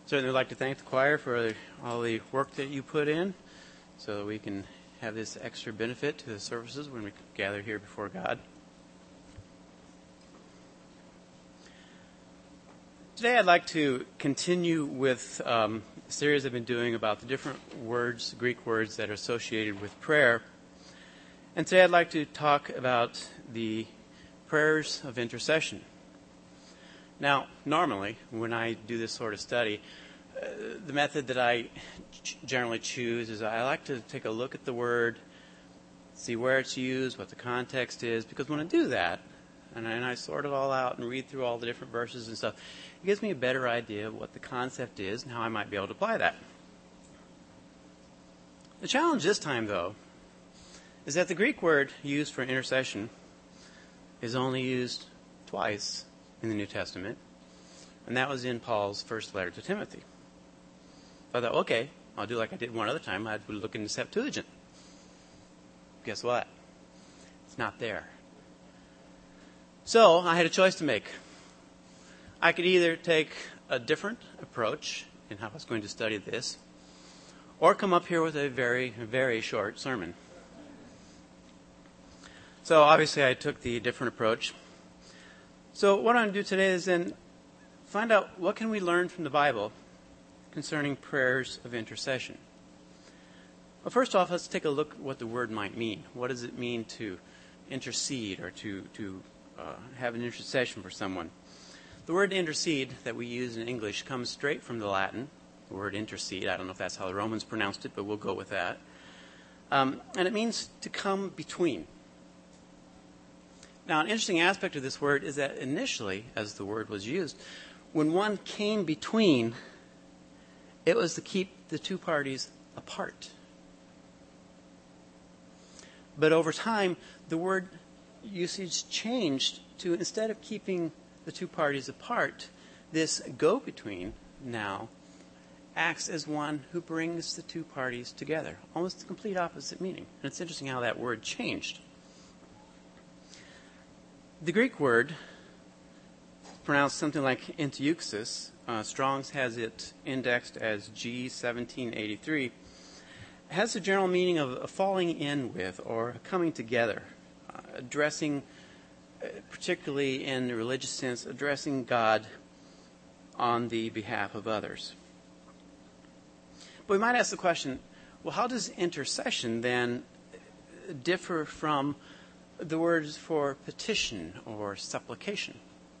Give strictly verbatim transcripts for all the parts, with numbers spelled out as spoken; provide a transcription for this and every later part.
Certainly would like to thank the choir for all the work that you put in so that we can have this extra benefit to the services when we gather here before God. Today I'd like to continue with um, a series I've been doing about the different words, Greek words that are associated with prayer. And today I'd like to talk about the prayers of intercession. Now, normally, when I do this sort of study, uh, the method that I ch- generally choose is I like to take a look at the word, see where it's used, what the context is, because when I do that, and I, and I sort it all out and read through all the different verses and stuff, it gives me a better idea of what the concept is and how I might be able to apply that. The challenge this time, though, is that the Greek word used for intercession is only used twice in the New Testament, and that was in Paul's first letter to Timothy. So I thought, okay, I'll do like I did one other time. I'd look in the Septuagint. Guess what? It's not there. So I had a choice to make. I could either take a different approach in how I was going to study this, or come up here with a very, very short sermon. So obviously I took the different approach. So what I'm going to do today is then find out what can we learn from the Bible concerning prayers of intercession. Well, first off, let's take a look at what the word might mean. What does it mean to intercede or to, to uh, have an intercession for someone? The word intercede that we use in English comes straight from the Latin, the word intercede. I don't know if that's how the Romans pronounced it, but we'll go with that. Um, and it means to come between. Now, an interesting aspect of this word is that initially, as the word was used, when one came between, it was to keep the two parties apart. But over time, the word usage changed to, instead of keeping the two parties apart, this go-between now acts as one who brings the two parties together. Almost the complete opposite meaning. And it's interesting how that word changed. The Greek word, pronounced something like enteuxis, uh, Strong's has it indexed as G seventeen eighty-three, has the general meaning of a falling in with or a coming together, uh, addressing, uh, particularly in the religious sense, addressing God on the behalf of others. But we might ask the question, well, how does intercession then differ from the words for petition or supplication?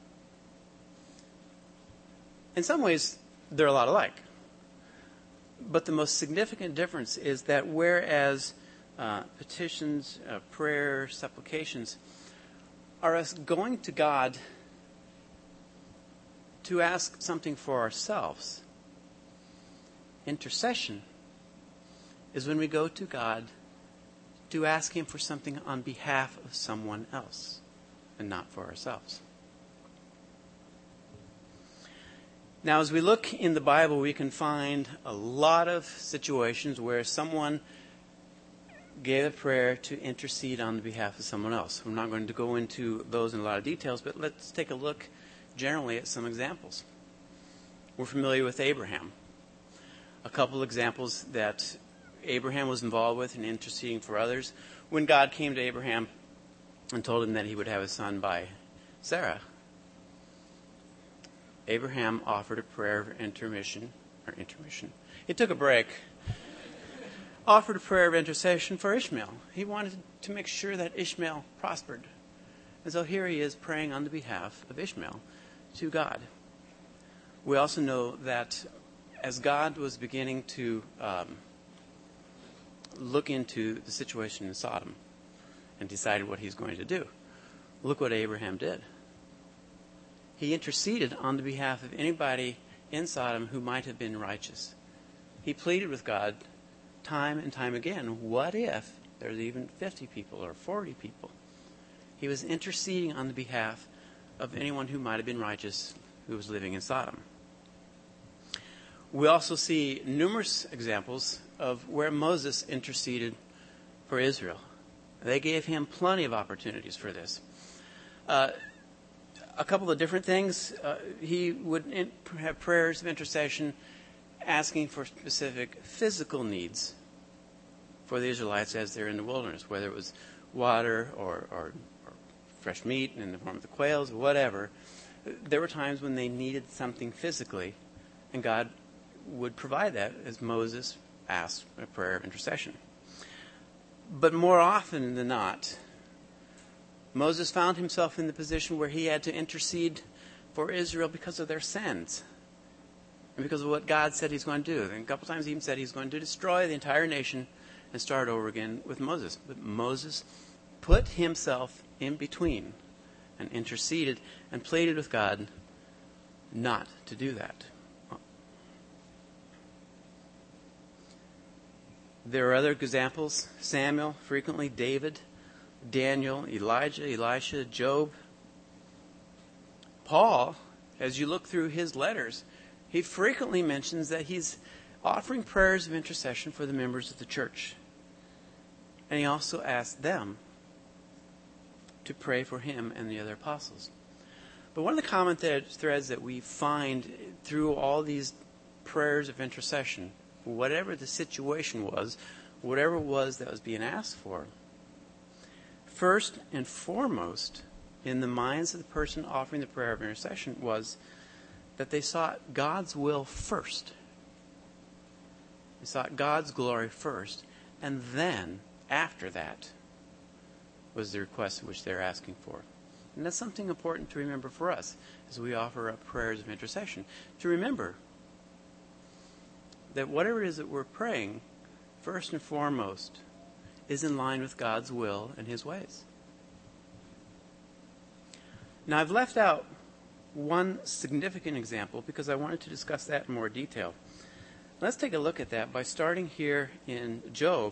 In some ways, they're a lot alike. But the most significant difference is that whereas uh, petitions, uh, prayer, supplications are us going to God to ask something for ourselves, intercession is when we go to God to ask Him for something on behalf of someone else and not for ourselves. Now, as we look in the Bible, we can find a lot of situations where someone gave a prayer to intercede on the behalf of someone else. I'm not going to go into those in a lot of details, but let's take a look generally at some examples. We're familiar with Abraham. A couple examples that Abraham was involved with in interceding for others. When God came to Abraham and told him that he would have a son by Sarah, Abraham offered a prayer of intermission, or intermission. It took a break. Offered a prayer of intercession for Ishmael. He wanted to make sure that Ishmael prospered. And so here he is praying on the behalf of Ishmael to God. We also know that as God was beginning to um, look into the situation in Sodom and decided what he's going to do, look what Abraham did. He interceded on the behalf of anybody in Sodom who might have been righteous. He pleaded with God time and time again, what if there's even fifty people or forty people? He was interceding on the behalf of anyone who might have been righteous who was living in Sodom. We also see numerous examples of where Moses interceded for Israel. They gave him plenty of opportunities for this. Uh, a couple of different things. Uh, he would in, have prayers of intercession asking for specific physical needs for the Israelites as they're in the wilderness, whether it was water or, or, or fresh meat in the form of the quails or whatever. There were times when they needed something physically, and God would provide that as Moses asked a prayer of intercession. But more often than not, Moses found himself in the position where he had to intercede for Israel because of their sins and because of what God said he's going to do. And a couple times he even said he's going to destroy the entire nation and start over again with Moses. But Moses put himself in between and interceded and pleaded with God not to do that. There are other examples. Samuel, frequently David, Daniel, Elijah, Elisha, Job. Paul, as you look through his letters, he frequently mentions that he's offering prayers of intercession for the members of the church. And he also asked them to pray for him and the other apostles. But one of the common th- threads that we find through all these prayers of intercession, whatever the situation was, whatever it was that was being asked for, first and foremost in the minds of the person offering the prayer of intercession was that they sought God's will first. They sought God's glory first, and then, after that, was the request which they're asking for. And that's something important to remember for us as we offer up prayers of intercession. To remember that whatever it is that we're praying, first and foremost, is in line with God's will and his ways. Now, I've left out one significant example because I wanted to discuss that in more detail. Let's take a look at that by starting here in Job,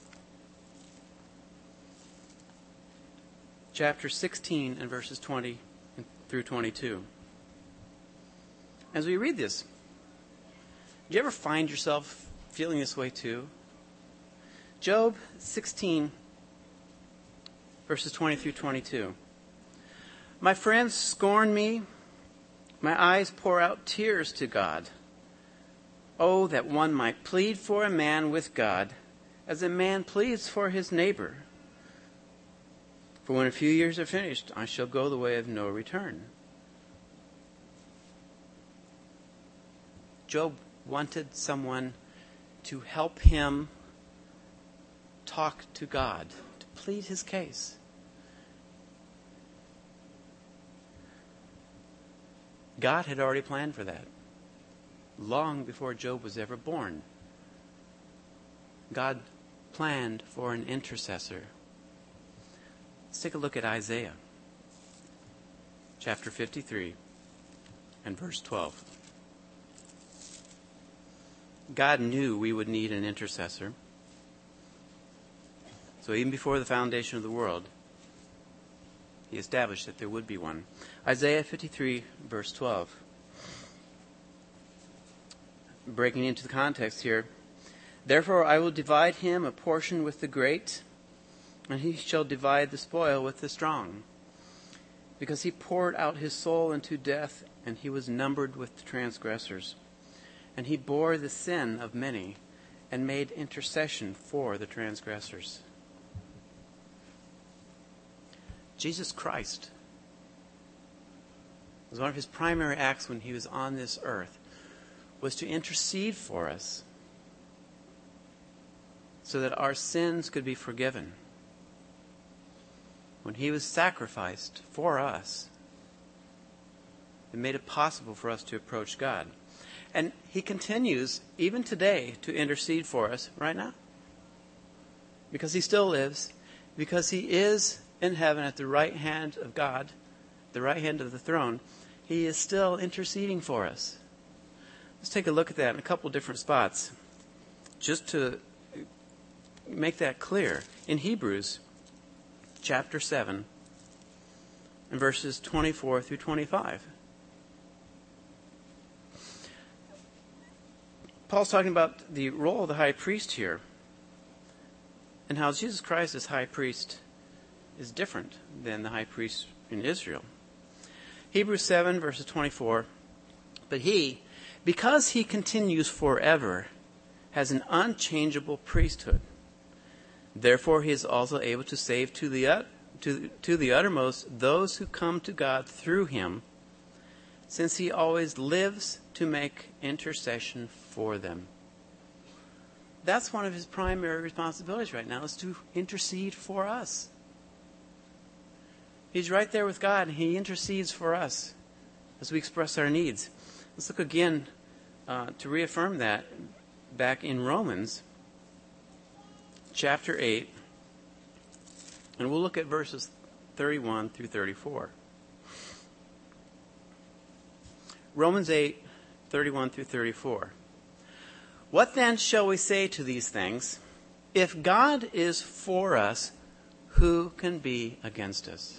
chapter sixteen and verses twenty through twenty-two. As we read this, do you ever find yourself feeling this way too? Job sixteen, verses twenty through twenty-two. My friends scorn me. My eyes pour out tears to God. Oh, that one might plead for a man with God, as a man pleads for his neighbor. For when a few years are finished, I shall go the way of no return. Job wanted someone to help him talk to God, to plead his case. God had already planned for that, long before Job was ever born. God planned for an intercessor. Let's take a look at Isaiah, chapter fifty-three, and verse twelve. God knew we would need an intercessor. So even before the foundation of the world, he established that there would be one. Isaiah fifty-three, verse twelve. Breaking into the context here. Therefore I will divide him a portion with the great, and he shall divide the spoil with the strong. Because he poured out his soul into death, and he was numbered with the transgressors. And he bore the sin of many, and made intercession for the transgressors. Jesus Christ was one of his primary acts when he was on this earth, was to intercede for us so that our sins could be forgiven. When he was sacrificed for us, it made it possible for us to approach God. And he continues, even today, to intercede for us right now. Because he still lives, because he is in heaven at the right hand of God, the right hand of the throne, he is still interceding for us. Let's take a look at that in a couple different spots, just to make that clear. In Hebrews, chapter seven, and verses twenty-four through twenty-five. Paul's talking about the role of the high priest here, and how Jesus Christ as high priest is different than the high priest in Israel. Hebrews seven, verses twenty-four. But he, because he continues forever, has an unchangeable priesthood. Therefore he is also able to save to the, ut- to, to the uttermost those who come to God through him, since he always lives to make intercession for them. That's one of his primary responsibilities right now, is to intercede for us. He's right there with God, and he intercedes for us as we express our needs. Let's look again uh, to reaffirm that back in Romans chapter eight, and we'll look at verses thirty-one through thirty-four. Romans eight, thirty-one through thirty-four. What then shall we say to these things? If God is for us, who can be against us?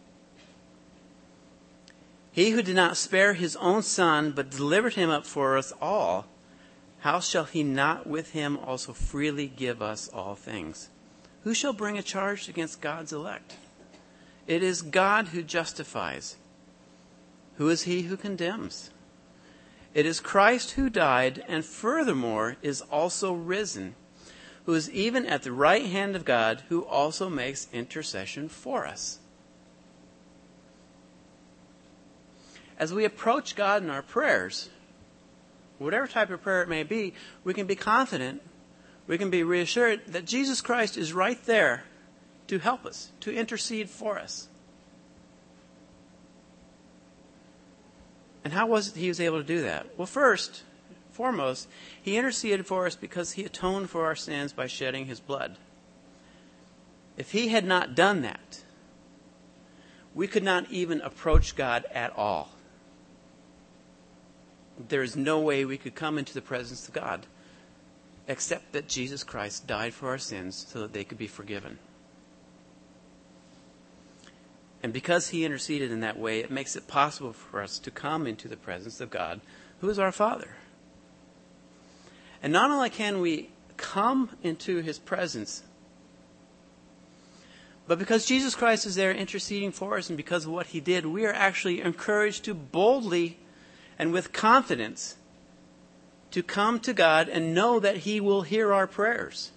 He who did not spare his own son, but delivered him up for us all, how shall he not with him also freely give us all things? Who shall bring a charge against God's elect? It is God who justifies. Who is he who condemns? It is Christ who died, and furthermore is also risen, who is even at the right hand of God, who also makes intercession for us. As we approach God in our prayers, whatever type of prayer it may be, we can be confident, we can be reassured that Jesus Christ is right there to help us, to intercede for us. And how was it he was able to do that? Well, first, foremost, he interceded for us because he atoned for our sins by shedding his blood. If he had not done that, we could not even approach God at all. There is no way we could come into the presence of God except that Jesus Christ died for our sins so that they could be forgiven. And because he interceded in that way, it makes it possible for us to come into the presence of God, who is our Father. And not only can we come into his presence, but because Jesus Christ is there interceding for us and because of what he did, we are actually encouraged to boldly and with confidence to come to God and know that he will hear our prayers.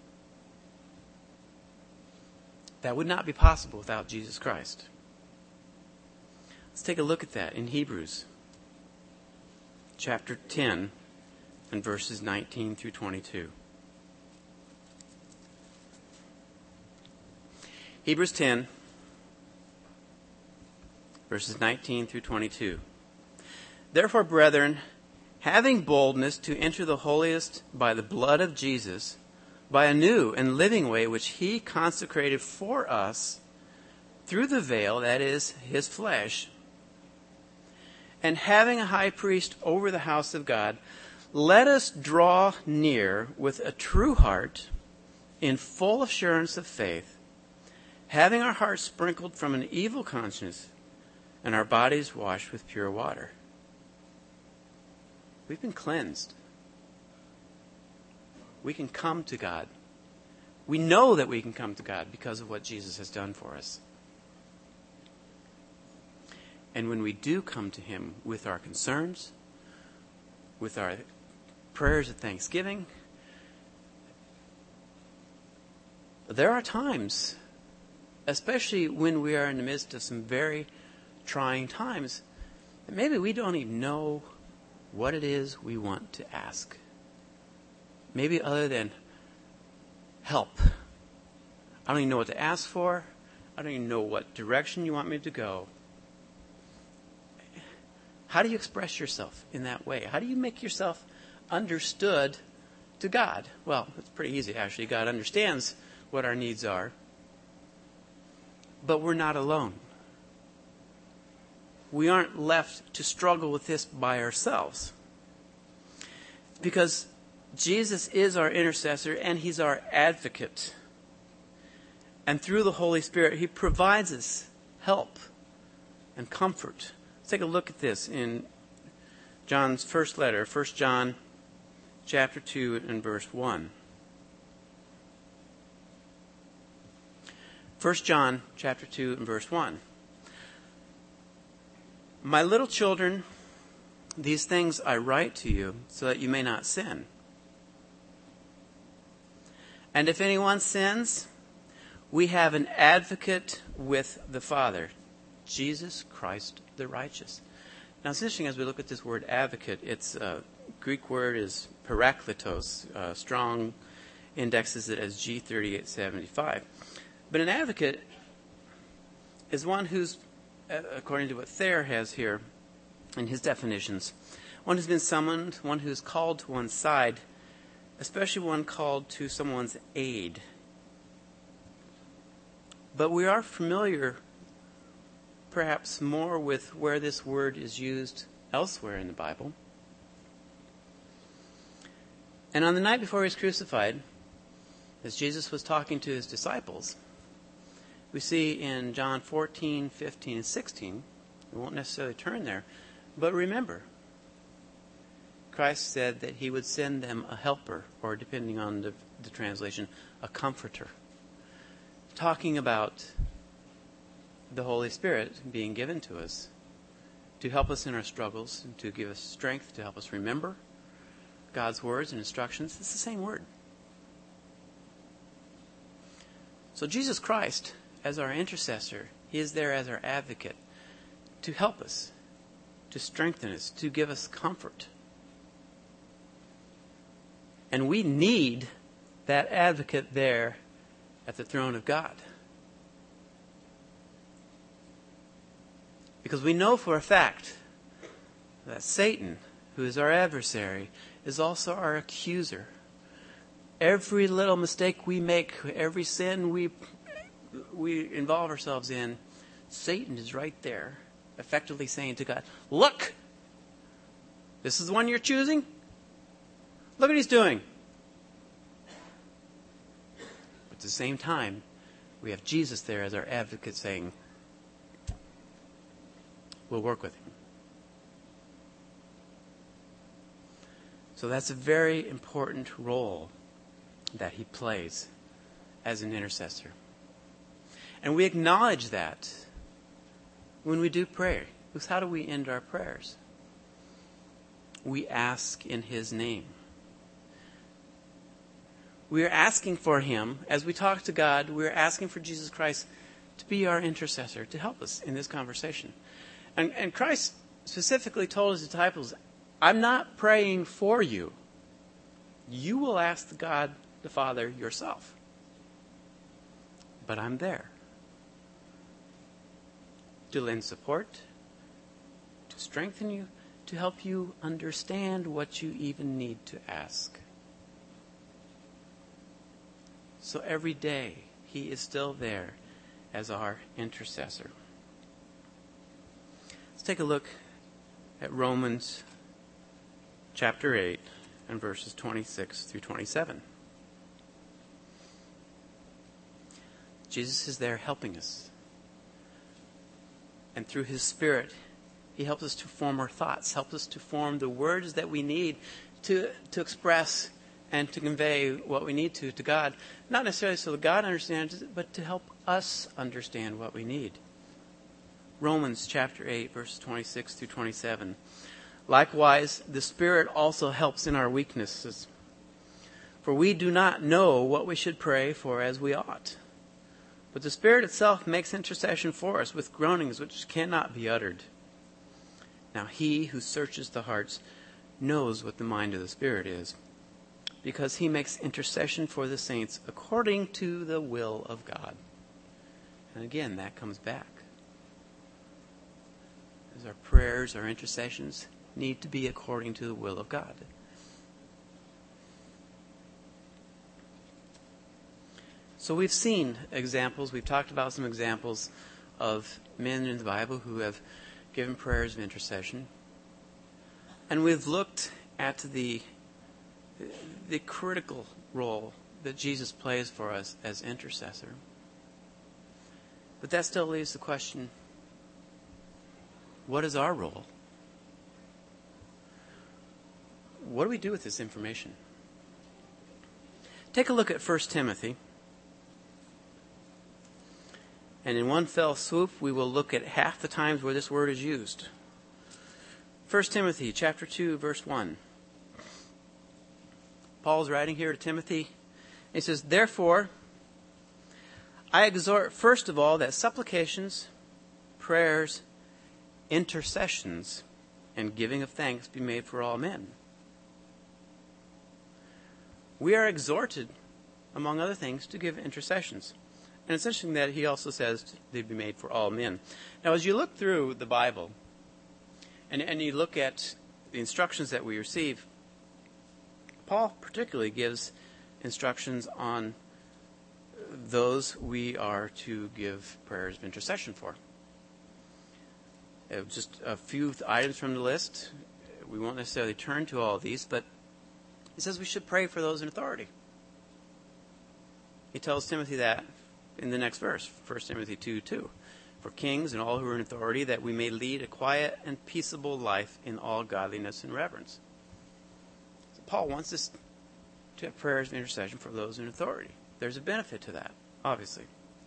That would not be possible without Jesus Christ. Let's take a look at that in Hebrews chapter ten and verses nineteen through twenty-two. Hebrews ten, verses nineteen through twenty-two. Therefore, brethren, having boldness to enter the holiest by the blood of Jesus, by a new and living way which he consecrated for us through the veil, that is, his flesh, and having a high priest over the house of God, let us draw near with a true heart in full assurance of faith, having our hearts sprinkled from an evil conscience and our bodies washed with pure water. We've been cleansed. We can come to God. We know that we can come to God because of what Jesus has done for us. And when we do come to him with our concerns, with our prayers of thanksgiving, there are times, especially when we are in the midst of some very trying times, that maybe we don't even know what it is we want to ask. Maybe other than help. I don't even know what to ask for. I don't even know what direction you want me to go. How do you express yourself in that way? How do you make yourself understood to God? Well, it's pretty easy, actually. God understands what our needs are. But we're not alone. We aren't left to struggle with this by ourselves. Because Jesus is our intercessor and he's our advocate. And through the Holy Spirit, he provides us help and comfort. Let's take a look at this in John's first letter, First John chapter two and verse one. First John chapter two and verse one. My little children, These things I write to you so that you may not sin. And if anyone sins, we have an advocate with the Father, Jesus Christ the righteous. Now it's interesting as we look at this word advocate, its uh, Greek word is parakletos. Uh, Strong indexes it as G thirty-eight seventy-five. But an advocate is one who's, according to what Thayer has here in his definitions, one who's been summoned, one who's called to one's side, especially one called to someone's aid. But we are familiar perhaps more with where this word is used elsewhere in the Bible. And on the night before he was crucified, as Jesus was talking to his disciples, we see in John fourteen, fifteen, and sixteen, we won't necessarily turn there, but remember, Christ said that he would send them a helper, or depending on the, the translation, a comforter. Talking about the Holy Spirit being given to us to help us in our struggles, and to give us strength, to help us remember God's words and instructions. It's the same word. So Jesus Christ, as our intercessor, he is there as our advocate to help us, to strengthen us, to give us comfort. And we need that advocate there at the throne of God. Because we know for a fact that Satan, who is our adversary, is also our accuser. Every little mistake we make, every sin we we involve ourselves in, Satan is right there, effectively saying to God, look, this is the one you're choosing? Look what he's doing. But at the same time, we have Jesus there as our advocate saying, we'll work with him. So that's a very important role that he plays as an intercessor. And we acknowledge that when we do pray. Because how do we end our prayers? We ask in his name. We are asking for him, as we talk to God, we are asking for Jesus Christ to be our intercessor, to help us in this conversation. And, and Christ specifically told his disciples, I'm not praying for you. You will ask the God, the Father, yourself. But I'm there to lend support, to strengthen you, to help you understand what you even need to ask. So every day, he is still there as our intercessor. Let's take a look at Romans chapter eight and verses twenty-six through twenty-seven. Jesus is there helping us. And through his Spirit, he helps us to form our thoughts, helps us to form the words that we need to, to express and to convey what we need to to God. Not necessarily so that God understands it, but to help us understand what we need. Romans chapter eight, verses twenty-six through twenty-seven. Likewise, the Spirit also helps in our weaknesses. For we do not know what we should pray for as we ought. But the Spirit itself makes intercession for us with groanings which cannot be uttered. Now he who searches the hearts knows what the mind of the Spirit is, because he makes intercession for the saints according to the will of God. And again, that comes back. As our prayers, our intercessions need to be according to the will of God. So we've seen examples, we've talked about some examples of men in the Bible who have given prayers of intercession. And we've looked at the, the critical role that Jesus plays for us as intercessor. But that still leaves the question, what is our role? What do we do with this information? Take a look at First Timothy. And in one fell swoop, we will look at half the times where this word is used. First Timothy chapter two, verse one. Paul's writing here to Timothy. He says, "Therefore, I exhort first of all that supplications, prayers, intercessions, and giving of thanks be made for all men." We are exhorted, among other things, to give intercessions. And it's interesting that he also says they be made for all men. Now, as you look through the Bible, and, and you look at the instructions that we receive, Paul particularly gives instructions on those we are to give prayers of intercession for. Uh, just a few items from the list. We won't necessarily turn to all of these, but he says we should pray for those in authority. He tells Timothy that in the next verse, First Timothy two two. "For kings and all who are in authority, that we may lead a quiet and peaceable life in all godliness and reverence." So Paul wants us to have prayers of intercession for those in authority. There's a benefit to that, obviously.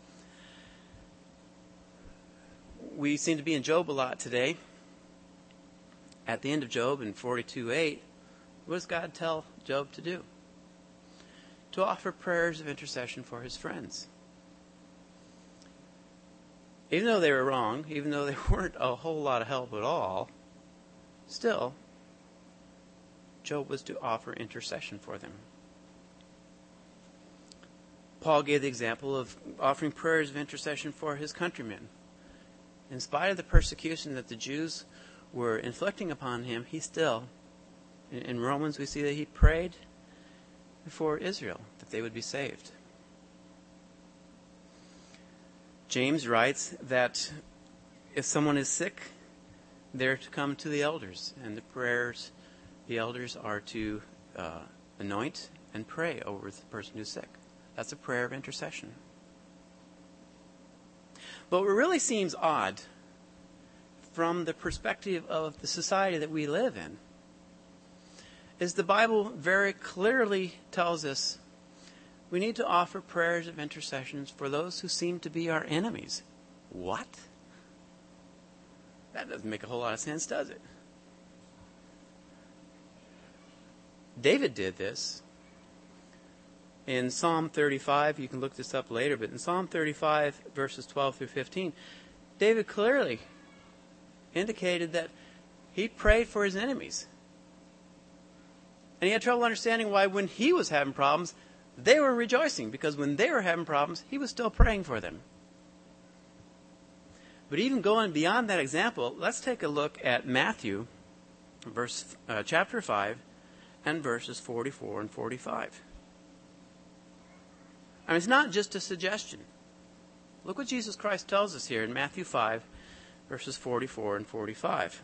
We seem to be in Job a lot today. At the end of Job, in forty-two eight, what does God tell Job to do? To offer prayers of intercession for his friends. Even though they were wrong, even though they weren't a whole lot of help at all, still, Job was to offer intercession for them. Paul gave the example of offering prayers of intercession for his countrymen. In spite of the persecution that the Jews were inflicting upon him, he still, in Romans we see that he prayed for Israel, that they would be saved. James writes that if someone is sick, they're to come to the elders, and the prayers, the elders are to uh, anoint and pray over the person who's sick. That's a prayer of intercession. But what really seems odd from the perspective of the society that we live in is the Bible very clearly tells us we need to offer prayers of intercessions for those who seem to be our enemies. What? That doesn't make a whole lot of sense, does it? David did this. In Psalm thirty-five, you can look this up later, but in Psalm thirty-five, verses twelve through fifteen, David clearly indicated that he prayed for his enemies. And he had trouble understanding why when he was having problems, they were rejoicing, because when they were having problems, he was still praying for them. But even going beyond that example, let's take a look at Matthew, verse uh, chapter five, and verses forty-four and forty-five. I mean, it's not just a suggestion. Look what Jesus Christ tells us here in Matthew five, verses forty-four and forty-five.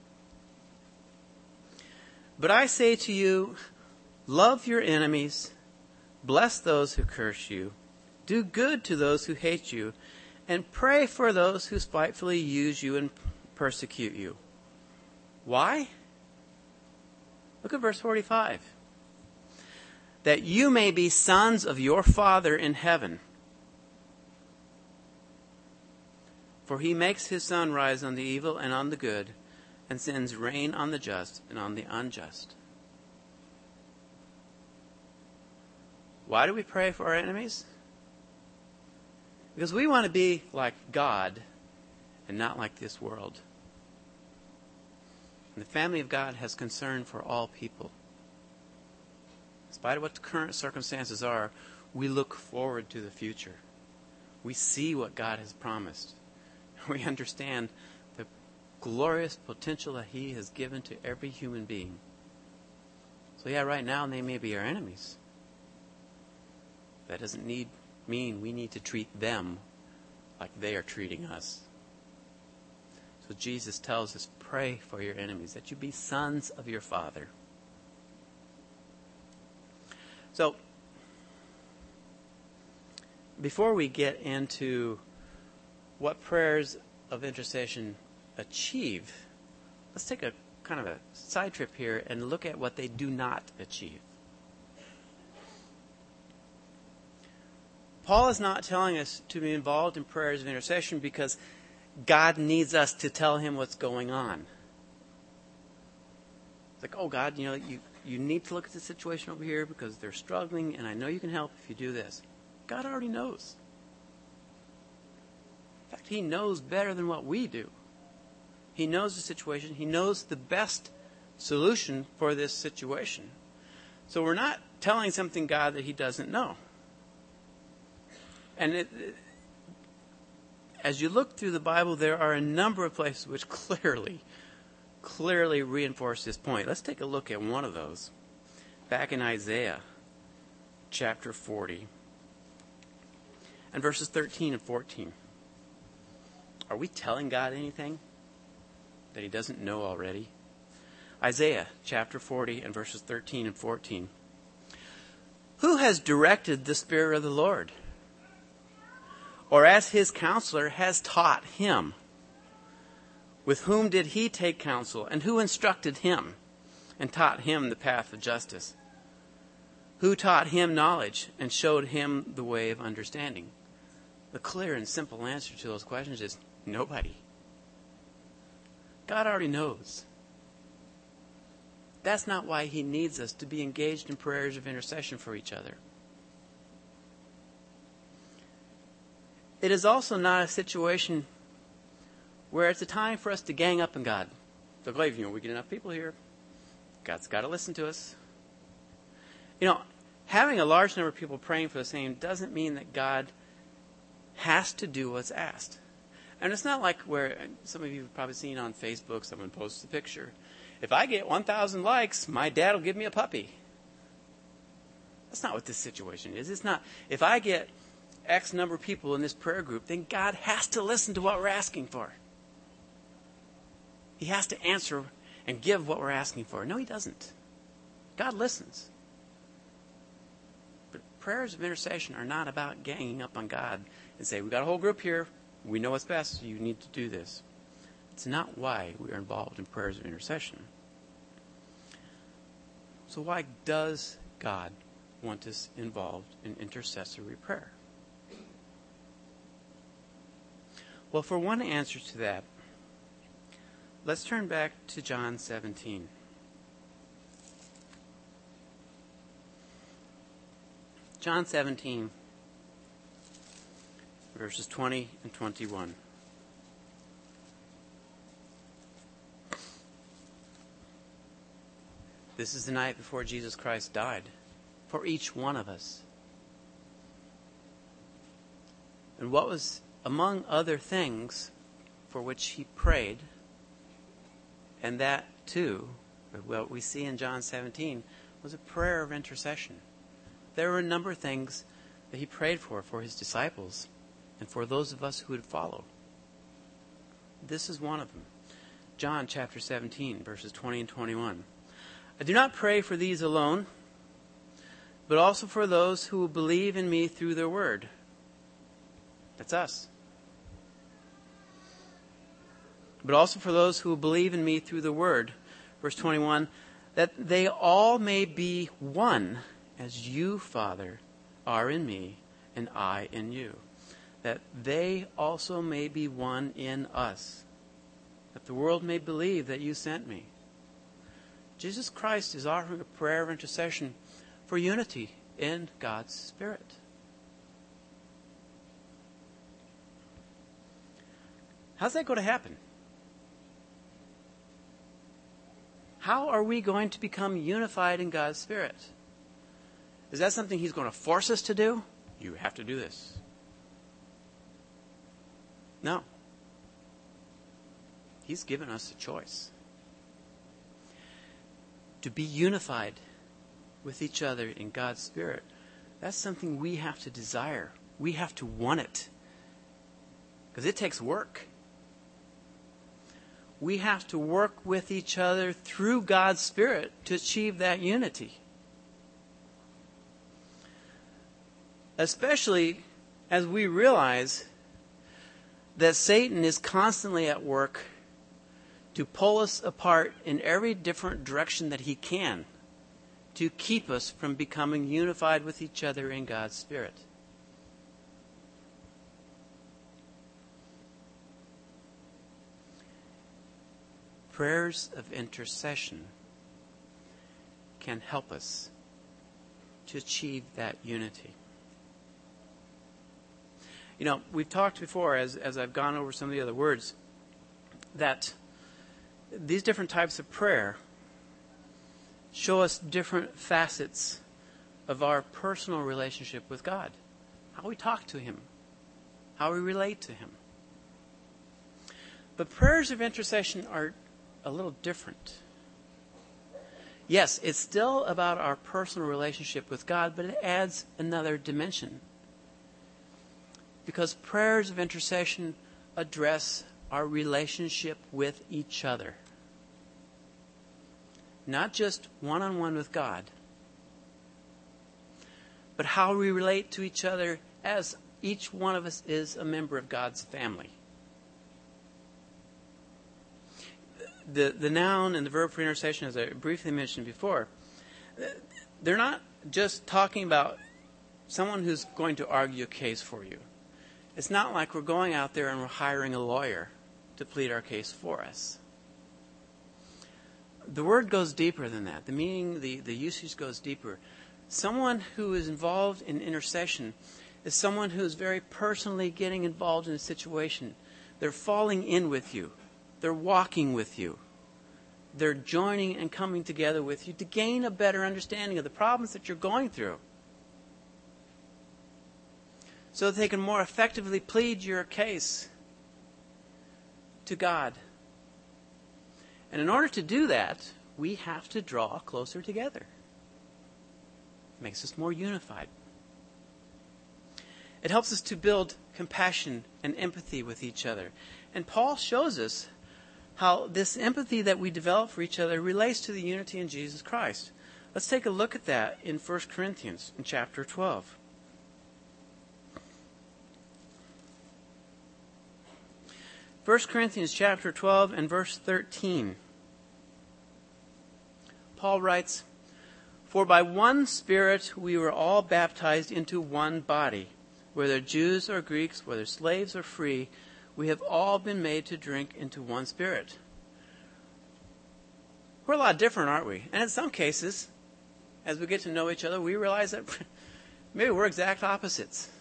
"But I say to you, love your enemies, bless those who curse you, do good to those who hate you, and pray for those who spitefully use you and persecute you." Why? Look at verse forty-five. "That you may be sons of your Father in heaven. For he makes his sun rise on the evil and on the good, and sends rain on the just and on the unjust." Why do we pray for our enemies? Because we want to be like God and not like this world. And the family of God has concern for all people. In spite of what the current circumstances are, we look forward to the future. We see what God has promised. We understand the glorious potential that he has given to every human being. So yeah, right now they may be our enemies. That doesn't need mean we need to treat them like they are treating us. So Jesus tells us, pray for your enemies, that you be sons of your Father. So, before we get into what prayers of intercession achieve, let's take a kind of a side trip here and look at what they do not achieve. Paul is not telling us to be involved in prayers of intercession because God needs us to tell him what's going on. It's like, oh, God, you know, you, you need to look at the situation over here because they're struggling, and I know you can help if you do this. God already knows. In fact, he knows better than what we do. He knows the situation. He knows the best solution for this situation. So we're not telling something God that he doesn't know. And it, it, as you look through the Bible, there are a number of places which clearly, clearly reinforce this point. Let's take a look at one of those. Back in Isaiah chapter forty and verses thirteen and fourteen. Are we telling God anything that he doesn't know already? Isaiah chapter forty and verses thirteen and fourteen. Who has directed the Spirit of the Lord? Or as his counselor has taught him? With whom did he take counsel? And who instructed him and taught him the path of justice? Who taught him knowledge and showed him the way of understanding? The clear and simple answer to those questions is nobody. God already knows. That's not why he needs us to be engaged in prayers of intercession for each other. It is also not a situation where it's a time for us to gang up on God. So, Glaive, you know, we get enough people here. God's got to listen to us. You know, having a large number of people praying for the same doesn't mean that God has to do what's asked. And it's not like where some of you have probably seen on Facebook, someone posts a picture. If I get one thousand likes, my dad will give me a puppy. That's not what this situation is. It's not, if I get X number of people in this prayer group, then God has to listen to what we're asking for. He has to answer and give what we're asking for. No, he doesn't. God listens. But prayers of intercession are not about ganging up on God and say, we've got a whole group here. We know what's best. So you need to do this. It's not why we are involved in prayers of intercession. So why does God want us involved in intercessory prayer? Well, for one answer to that, let's turn back to John seventeen. John seventeen, verses twenty and twenty-one. This is the night before Jesus Christ died for each one of us. And what was, among other things, for which he prayed, and that too, what we see in John seventeen, was a prayer of intercession. There were a number of things that he prayed for, for his disciples, and for those of us who would follow. This is one of them. John chapter seventeen, verses twenty and twenty-one. I do not pray for these alone, but also for those who will believe in me through their word. That's us. But also for those who will believe in me through the word. Verse twenty-one, that they all may be one, as you, Father, are in me, and I in you. That they also may be one in us, that the world may believe that you sent me. Jesus Christ is offering a prayer of intercession for unity in God's Spirit. How's that going to happen? How are we going to become unified in God's Spirit? Is that something he's going to force us to do? You have to do this. No. He's given us a choice. To be unified with each other in God's Spirit, that's something we have to desire. We have to want it. Because it takes work. We have to work with each other through God's Spirit to achieve that unity. Especially as we realize that Satan is constantly at work to pull us apart in every different direction that he can to keep us from becoming unified with each other in God's Spirit. Prayers of intercession can help us to achieve that unity. You know, we've talked before, as, as I've gone over some of the other words, that these different types of prayer show us different facets of our personal relationship with God. How we talk to Him. How we relate to Him. But prayers of intercession are a little different. Yes, it's still about our personal relationship with God, but it adds another dimension. Because prayers of intercession address our relationship with each other. Not just one-on-one with God, but how we relate to each other as each one of us is a member of God's family. The, the noun and the verb for intercession, as I briefly mentioned before, they're not just talking about someone who's going to argue a case for you. It's not like we're going out there and we're hiring a lawyer to plead our case for us. The word goes deeper than that. The meaning, the, the usage goes deeper. Someone who is involved in intercession is someone who is very personally getting involved in a situation. They're falling in with you. They're walking with you. They're joining and coming together with you to gain a better understanding of the problems that you're going through, so that they can more effectively plead your case to God. And in order to do that, we have to draw closer together. It makes us more unified. It helps us to build compassion and empathy with each other. And Paul shows us how this empathy that we develop for each other relates to the unity in Jesus Christ. Let's take a look at that in First Corinthians in chapter twelve. First Corinthians chapter twelve and verse thirteen. Paul writes, "For by one Spirit we were all baptized into one body, whether Jews or Greeks, whether slaves or free, we have all been made to drink into one Spirit." We're a lot different, aren't we? And in some cases, as we get to know each other, we realize that maybe we're exact opposites.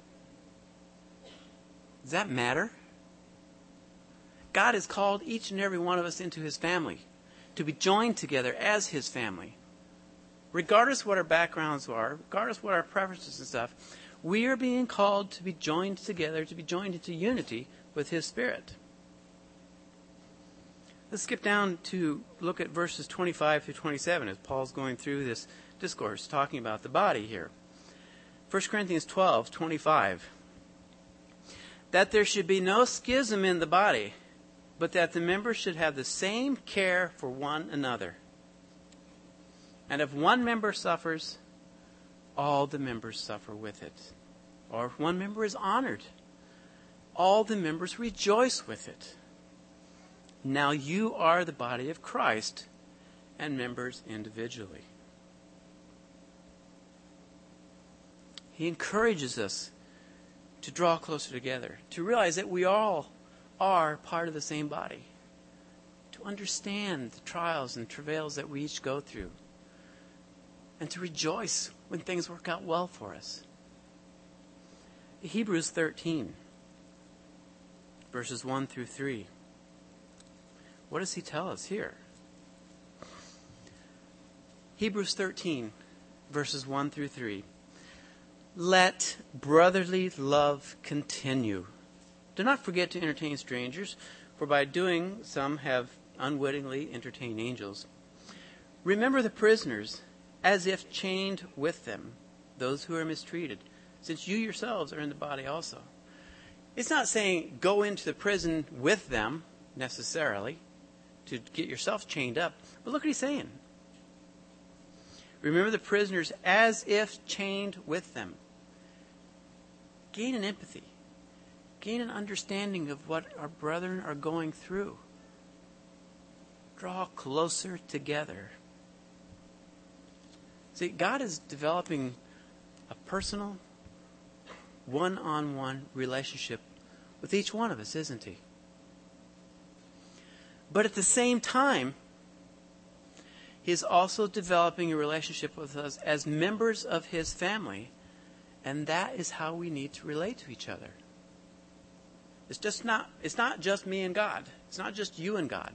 Does that matter? God has called each and every one of us into His family, to be joined together as His family. Regardless of what our backgrounds are, regardless of what our preferences and stuff, we are being called to be joined together, to be joined into unity with His Spirit. Let's skip down to look at verses twenty-five through twenty-seven as Paul's going through this discourse, talking about the body here. First Corinthians twelve, twenty-five. "That there should be no schism in the body, but that the members should have the same care for one another. And if one member suffers, all the members suffer with it. Or if one member is honored, all the members rejoice with it. Now you are the body of Christ, and members individually." He encourages us to draw closer together, to realize that we all are part of the same body, to understand the trials and travails that we each go through, and to rejoice when things work out well for us. Hebrews thirteen, verses one through three. What does he tell us here? Hebrews thirteen, verses one through three. "Let brotherly love continue. Do not forget to entertain strangers, for by doing some have unwittingly entertained angels. Remember the prisoners, as if chained with them, those who are mistreated, since you yourselves are in the body also." It's not saying go into the prison with them, necessarily, to get yourself chained up. But look what he's saying. Remember the prisoners as if chained with them. Gain an empathy. Gain an understanding of what our brethren are going through. Draw closer together. See, God is developing a personal, one-on-one relationship with each one of us, isn't He? But at the same time, He is also developing a relationship with us as members of his family. And that is how we need to relate to each other. It's just not, it's not just me and God. It's not just you and God.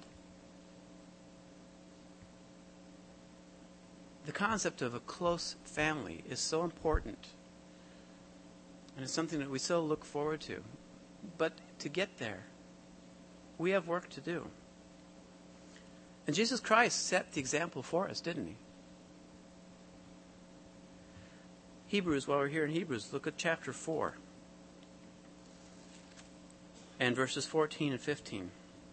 The concept of a close family is so important. And it's something that we so look forward to. But to get there, we have work to do. And Jesus Christ set the example for us, didn't he? Hebrews, while we're here in Hebrews, look at chapter four. And verses fourteen and fifteen.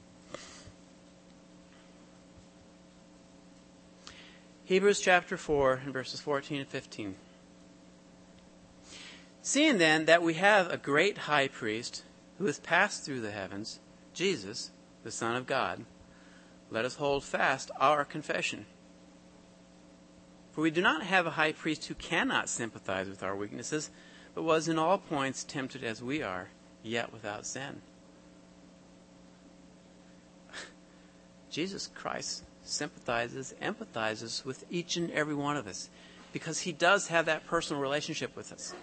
Hebrews chapter four and verses fourteen and fifteen. Seeing then that we have a great high priest who has passed through the heavens, Jesus, the Son of God, let us hold fast our confession. For we do not have a high priest who cannot sympathize with our weaknesses, but was in all points tempted as we are, yet without sin. Jesus Christ sympathizes, empathizes with each and every one of us, because he does have that personal relationship with us.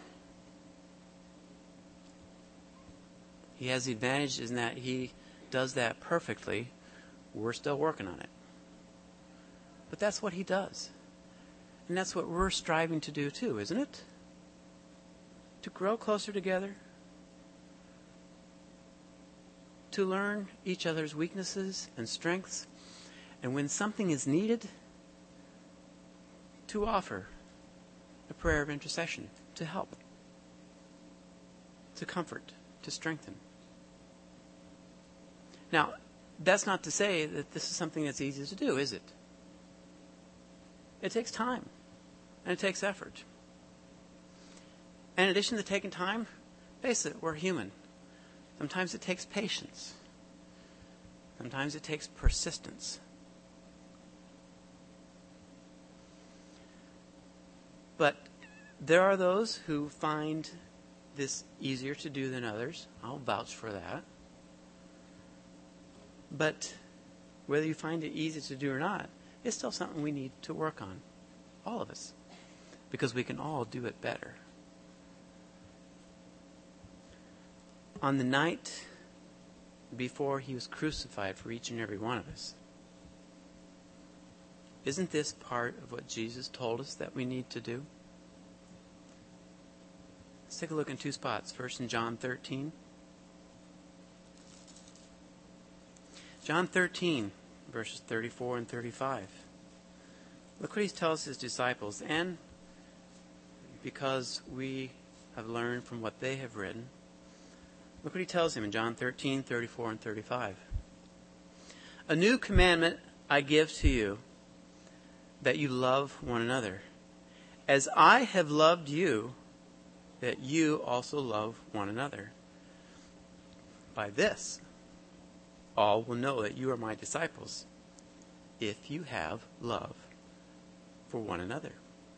He has the advantage in that he does that perfectly. We're still working on it. But that's what he does. And that's what we're striving to do too, isn't it? To grow closer together. To learn each other's weaknesses and strengths. And when something is needed, to offer a prayer of intercession to help, to comfort, to strengthen. Now, that's not to say that this is something that's easy to do, is it? It takes time, and it takes effort. And in addition to taking time, face it, we're human. Sometimes it takes patience. Sometimes it takes persistence. But there are those who find this easier to do than others. I'll vouch for that. But whether you find it easy to do or not, it's still something we need to work on. All of us. Because we can all do it better. On the night before he was crucified for each and every one of us, isn't this part of what Jesus told us that we need to do? Let's take a look in two spots. First in John thirteen. John thirteen, verses thirty-four and thirty-five. Look what he tells his disciples. And because we have learned from what they have written, look what he tells him in John thirteen, thirty-four and thirty-five. A new commandment I give to you, that you love one another. As I have loved you, that you also love one another. By this, all will know that you are my disciples, if you have love for one another.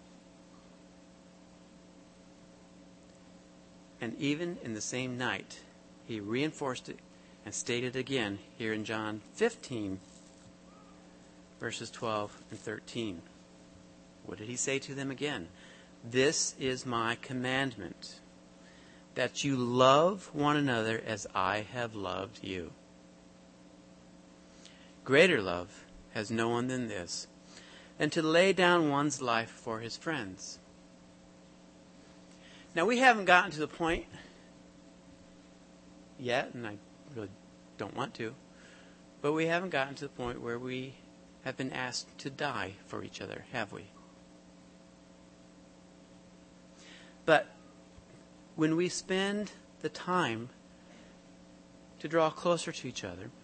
And even in the same night, he reinforced it and stated again here in John fifteen, verses twelve and thirteen. What did he say to them again? This is my commandment, that you love one another as I have loved you. Greater love has no one than this, than to lay down one's life for his friends. Now, we haven't gotten to the point yet, and I really don't want to, but we haven't gotten to the point where we have been asked to die for each other, have we? But when we spend the time to draw closer to each other,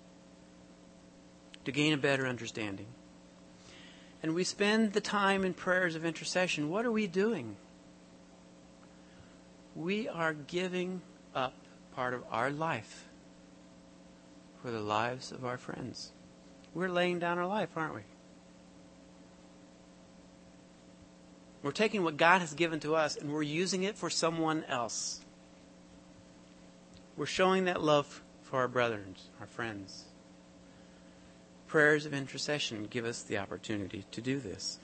to gain a better understanding, and we spend the time in prayers of intercession, what are we doing? We are giving up part of our life for the lives of our friends. We're laying down our life, aren't we? We're taking what God has given to us and we're using it for someone else. We're showing that love for our brethren, our friends. prayers of intercession give us the opportunity to do this.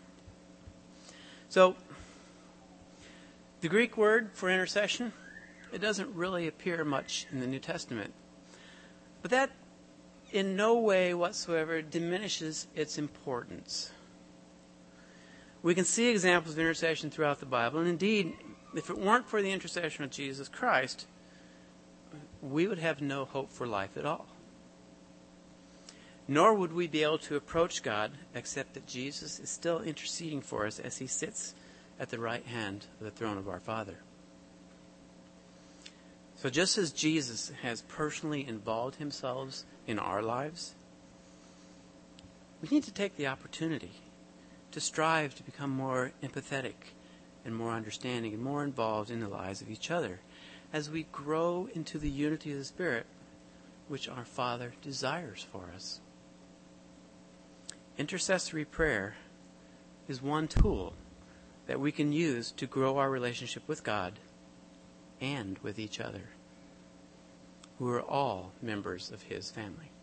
So, the Greek word for intercession, it doesn't really appear much in the New Testament. But that in no way whatsoever diminishes its importance. We can see examples of intercession throughout the Bible, and indeed, if it weren't for the intercession of Jesus Christ, we would have no hope for life at all. Nor would we be able to approach God except that Jesus is still interceding for us as he sits at the right hand of the throne of our Father. So just as Jesus has personally involved himself in our lives, we need to take the opportunity to strive to become more empathetic and more understanding and more involved in the lives of each other as we grow into the unity of the Spirit which our Father desires for us. Intercessory prayer is one tool that we can use to grow our relationship with God and with each other, who are all members of his family.